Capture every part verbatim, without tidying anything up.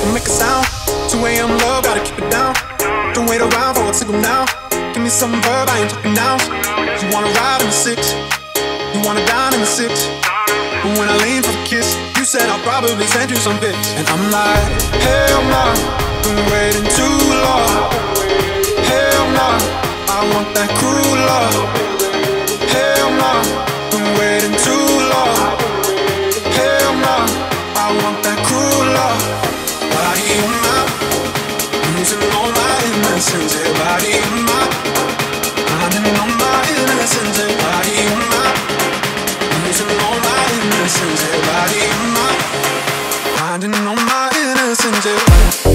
make a sound. two A M love, gotta keep it down. Don't wait around for a signal now. Give me some verb, I ain't talking nouns. You wanna ride in the six, you wanna dine in the six. But when I lean for the kiss, you said I'll probably send you some pics. And I'm like, hell nah, been waiting too long. Hell nah, I want that cruel love. Hell nah, been waiting too long. Hell nah, I want that cruel love. Body on my, losing all my innocence. Yeah, body on my, finding all my innocence. Yeah, body on my, losing all my innocence. Yeah, body on my, finding all my innocence. Yeah.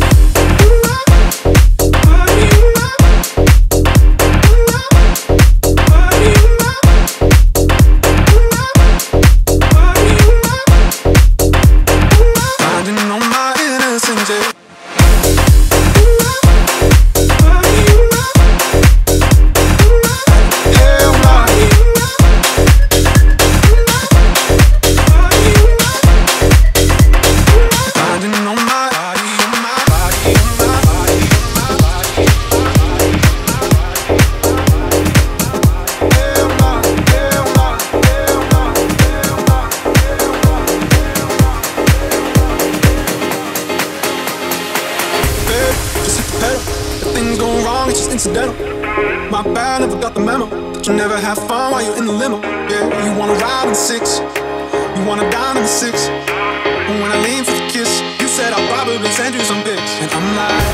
My bad, never got the memo. That you never have fun while you're in the limo. Yeah, you wanna ride in the six, you wanna dine in the six. But when I lean for the kiss, you said I'll probably send you some pics. And I'm like,